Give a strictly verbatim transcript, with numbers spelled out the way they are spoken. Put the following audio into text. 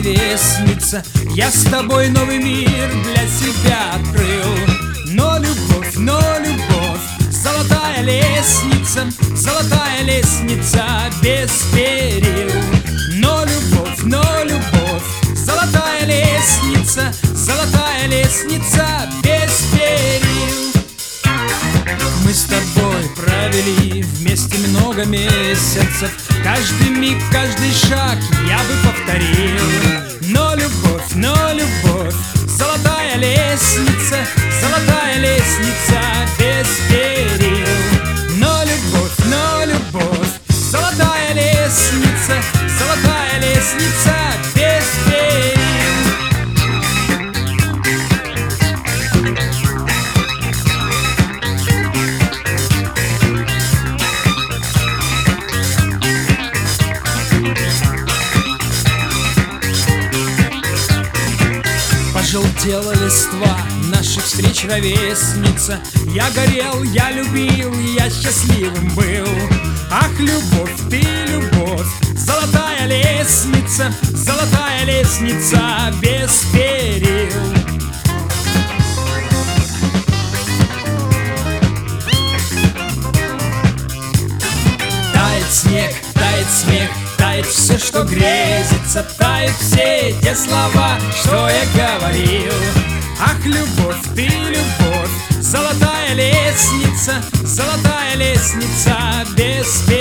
ровесница, я с тобой новый мир для себя открыл. Но любовь, но любовь, золотая лестница, золотая лестница без перил. Но любовь, но любовь, золотая лестница, золотая лестница без перил. Мы с тобой провели вместе много месяцев, каждый миг, каждый шаг я бы повторил. Но любовь, но любовь, золотая лестница, золотая лестница без перил. Но любовь, но любовь, золотая лестница, золотая лестница без перил. Пожелтела листва наших встреч, ровесница. Я горел, я любил, я счастливым был. Ах, любовь, ты любовь, золотая лестница, золотая лестница без перил. Тает снег, тает смех, тает все, что грезится, тают все те слова, что я говорил. Ах, любовь, ты любовь, золотая лестница, золотая лестница без